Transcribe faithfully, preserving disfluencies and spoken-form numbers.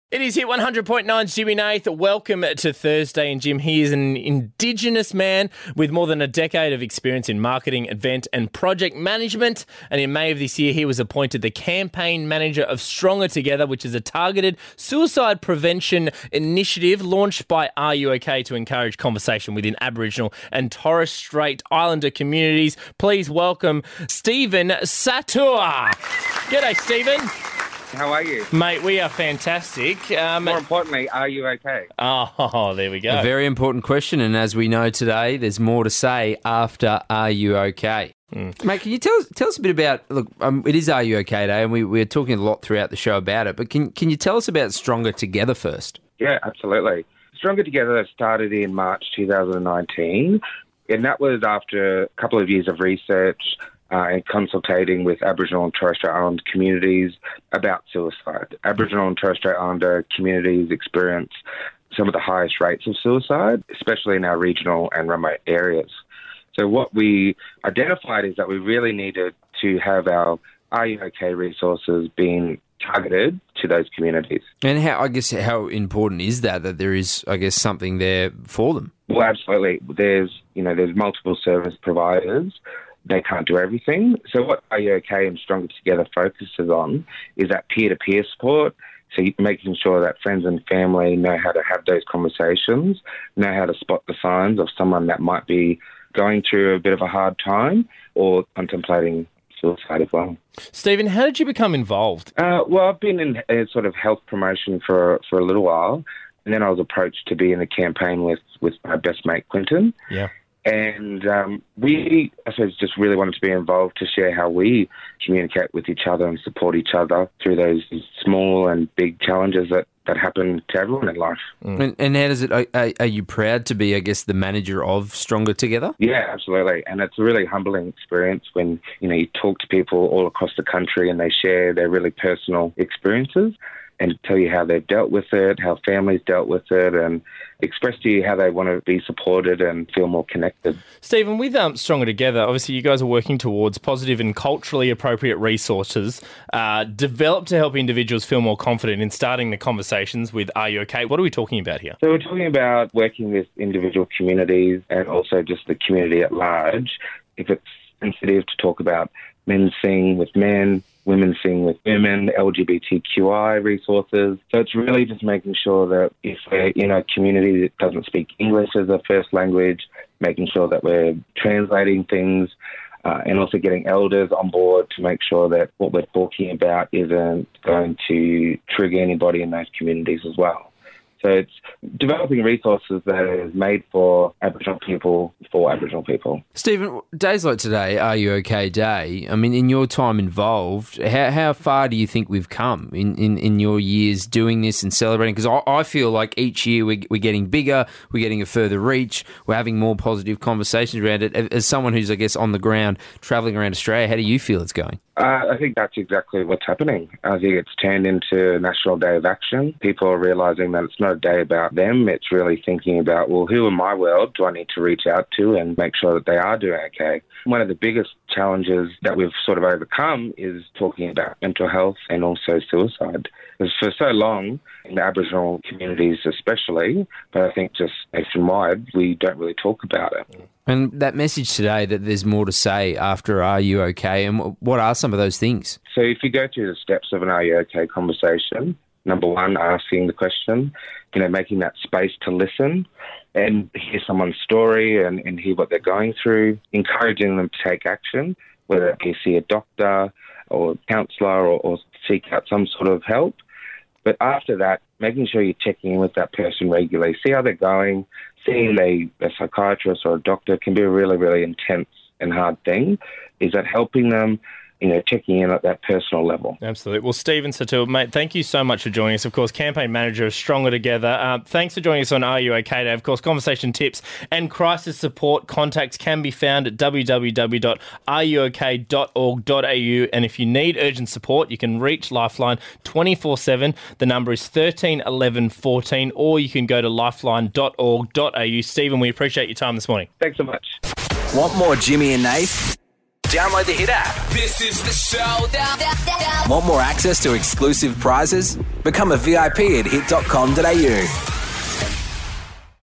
It is Hit one hundred point nine, Jimmy Nath. Welcome to Thursday. And Jim, he is an Indigenous man with more than a decade of experience in marketing, event and project management. And in May of this year, he was appointed the campaign manager of Stronger Together, which is a targeted suicide prevention initiative launched by Are You OK to encourage conversation within Aboriginal and Torres Strait Islander communities. Please welcome Stephen Satua. G'day, Stephen. How are you? Mate, we are fantastic. Um, More importantly, are you okay? Oh, there we go. A very important question, and as we know today, there's more to say after Are You OK? Mm. Mate, can you tell us, tell us a bit about, look, um, it is Are You OK Day, and we, we're talking a lot throughout the show about it, but can, can you tell us about Stronger Together first? Yeah, absolutely. Stronger Together started in March two thousand nineteen, and that was after a couple of years of research Uh, and consultating with Aboriginal and Torres Strait Islander communities about suicide. Aboriginal and Torres Strait Islander communities experience some of the highest rates of suicide, especially in our regional and remote areas. So what we identified is that we really needed to have our Are You OK resources being targeted to those communities. And how, I guess, how important is that, that there is, I guess, something there for them? Well, absolutely. There's, you know, there's multiple service providers. They can't do everything. So what Are You OK and Stronger Together focuses on is that peer-to-peer support, so making sure that friends and family know how to have those conversations, know how to spot the signs of someone that might be going through a bit of a hard time or contemplating suicide as well. Stephen, how did you become involved? Uh, well, I've been in a sort of health promotion for, for a little while, and then I was approached to be in a campaign with, with my best mate, Quinton. Yeah. And um, we, I suppose, just really wanted to be involved to share how we communicate with each other and support each other through those small and big challenges that, that happen to everyone in life. Mm. And, and how does it, are, are you proud to be, I guess, the manager of Stronger Together? Yeah, absolutely. And it's a really humbling experience when, you know, you talk to people all across the country and they share their really personal experiences and tell you how they've dealt with it, how families dealt with it, and express to you how they want to be supported and feel more connected. Stephen, with um, Stronger Together, obviously you guys are working towards positive and culturally appropriate resources uh, developed to help individuals feel more confident in starting the conversations with Are You OK? What are we talking about here? So we're talking about working with individual communities and also just the community at large. If it's sensitive to talk about men sing with men, women sing with women, L G B T Q I resources. So it's really just making sure that if we're in a community that doesn't speak English as a first language, making sure that we're translating things uh, and also getting elders on board to make sure that what we're talking about isn't going to trigger anybody in those communities as well. So it's developing resources that is made for Aboriginal people, for Aboriginal people. Stephen, days like today, Are You OK Day, I mean, in your time involved, how, how far do you think we've come in, in, in your years doing this and celebrating? Because I, I feel like each year we're, we're getting bigger, we're getting a further reach, we're having more positive conversations around it. As someone who's, I guess, on the ground, travelling around Australia, how do you feel it's going? Uh, I think that's exactly what's happening. I think it's turned into National Day of Action. People are realising that it's not a day about them. It's really thinking about, well, who in my world do I need to reach out to and make sure that they are doing okay? One of the biggest challenges that we've sort of overcome is talking about mental health and also suicide. Because for so long, in the Aboriginal communities especially, but I think just nationwide, we don't really talk about it. And that message today that there's more to say after Are You OK? And what are some of those things? So if you go through the steps of an Are You OK conversation, number one, asking the question, you know, making that space to listen and hear someone's story and, and hear what they're going through, encouraging them to take action, whether it be see a doctor or a counsellor or, or seek out some sort of help. But after that, making sure you're checking in with that person regularly, see how they're going. Seeing a, a psychiatrist or a doctor can be a really, really intense and hard thing. Is that helping them? You know, checking in at that personal level. Absolutely. Well, Stephen Satua, mate, thank you so much for joining us. Of course, campaign manager of Stronger Together. Uh, thanks for joining us on Are You OK Day. Of course, conversation tips and crisis support contacts can be found at w w w dot are you ok dot org dot a u. And if you need urgent support, you can reach Lifeline twenty-four seven. The number is thirteen eleven fourteen, or you can go to lifeline dot org dot a u. Stephen, we appreciate your time this morning. Thanks so much. Want more Jimmy and Nath? Download the Hit app. This is the showdown. Want more access to exclusive prizes? Become a V I P at hit dot com dot a u.